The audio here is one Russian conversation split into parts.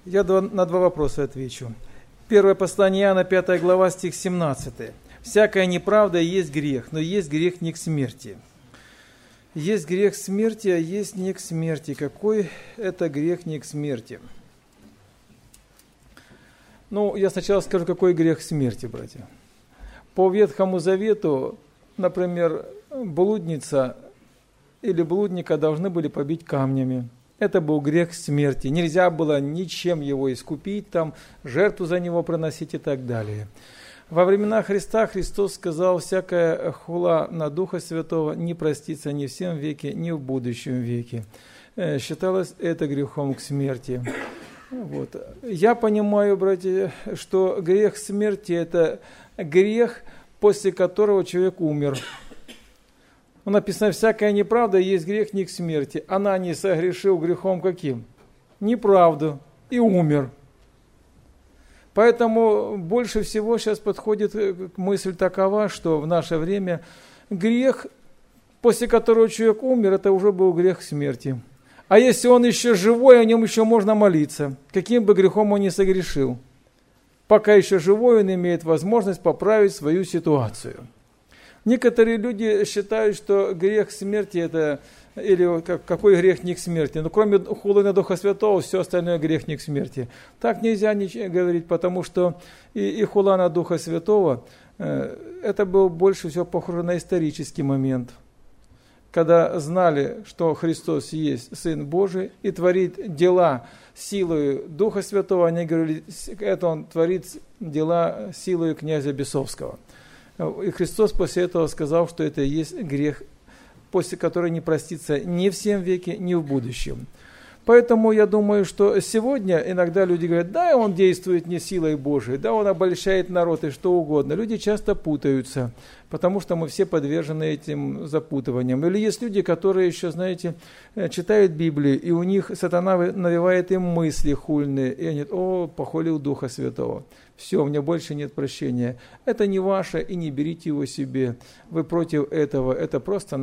Я на два вопроса отвечу. Первое послание Иоанна, 5 глава, стих 17. «Всякая неправда есть грех, но есть грех не к смерти». Есть грех смерти, а есть не к смерти. Какой это грех не к смерти? Ну, я сначала скажу, какой грех смерти, братья. По Ветхому Завету, например, блудница или блудника должны были побить камнями. Это был грех смерти. Нельзя было ничем его искупить, там, жертву за него приносить и так далее. Во времена Христа Христос сказал: всякая хула на Духа Святого не простится ни в сем веке, ни в будущем веке. Считалось это грехом к смерти. Вот. Я понимаю, братья, что грех смерти – это грех, после которого человек умер. Написано: всякая неправда есть грех не к смерти. Она не согрешил грехом каким? Неправду. И умер. Поэтому больше всего сейчас подходит мысль такова, что в наше время грех, после которого человек умер, это уже был грех смерти. А если он еще живой, о нем еще можно молиться, каким бы грехом он ни согрешил. Пока еще живой, он имеет возможность поправить свою ситуацию. Некоторые люди считают, что грех смерти это, или какой грех не к смерти. Но кроме хулы на Духа Святого, все остальное грех не к смерти. Так нельзя говорить, потому что и хула на Духа Святого, это был больше всего похоже на исторический момент. Когда знали, что Христос есть Сын Божий и творит дела силою Духа Святого, они говорили, это Он творит дела силою князя Бесовского. И Христос после этого сказал, что это и есть грех, после которого не простится ни в сем веке, ни в будущем. Поэтому я думаю, что сегодня иногда люди говорят: да, он действует не силой Божией, да, он обольщает народ и что угодно. Люди часто путаются, потому что мы все подвержены этим запутываниям. Или есть люди, которые еще, знаете, читают Библию, и у них сатана навевает им мысли хульные, и они: о, похвалил Духа Святого. Все, у меня больше нет прощения. Это не ваше, и не берите его себе. Вы против этого. Это просто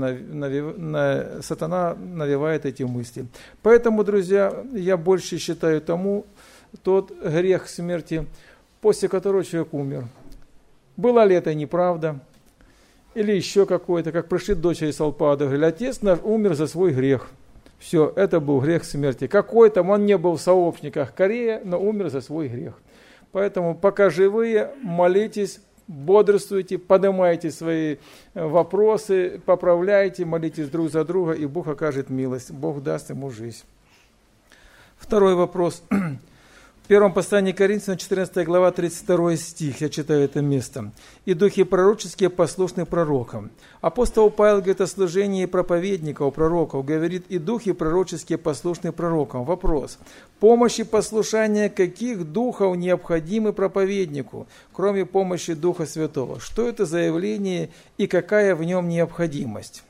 сатана навевает эти мысли. Поэтому, друзья, я больше считаю тот грех смерти, после которого человек умер. Была ли это неправда? Или еще какой-то, как пришли дочери Салпада, говорили: отец наш умер за свой грех. Все, это был грех смерти. Какой там, он не был в сообщниках Корея, но умер за свой грех. Поэтому пока живые, молитесь, бодрствуйте, поднимайте свои вопросы, поправляйте, молитесь друг за друга, и Бог окажет милость. Бог даст ему жизнь. Второй вопрос. В первом послании Коринфянам, 14 глава, 32 стих, я читаю это место. «И духи пророческие послушны пророкам». Апостол Павел говорит о служении проповедников, пророков. Говорит: и духи пророческие послушны пророкам. Вопрос. Помощь и послушание каких духов необходимы проповеднику, кроме помощи Духа Святого? Что это за явление и какая в нем необходимость?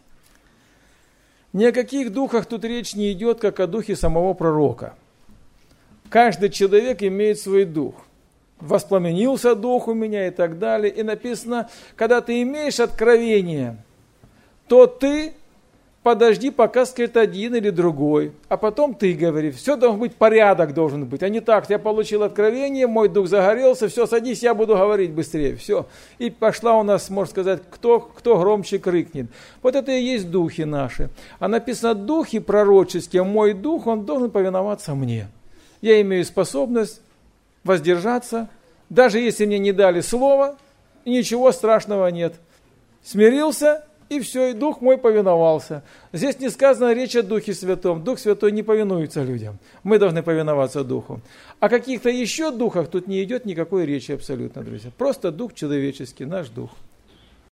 Ни о каких духах тут речь не идет, как о духе самого пророка. Каждый человек имеет свой дух. Воспламенился дух у меня и так далее. И написано: когда ты имеешь откровение, то ты подожди, пока скажет один или другой. А потом ты говори. Все должен быть, порядок должен быть. А не так: я получил откровение, мой дух загорелся, все, садись, я буду говорить быстрее. Все. И пошла у нас, можно сказать, кто громче крикнет. Вот это и есть духи наши. А написано: духи пророческие, мой дух, он должен повиноваться мне. Я имею способность воздержаться, даже если мне не дали слова, ничего страшного нет. Смирился, и все, и Дух мой повиновался. Здесь не сказано речь о Духе Святом. Дух Святой не повинуется людям. Мы должны повиноваться Духу. О каких-то еще духах тут не идет никакой речи абсолютно, друзья. Просто Дух человеческий, наш Дух.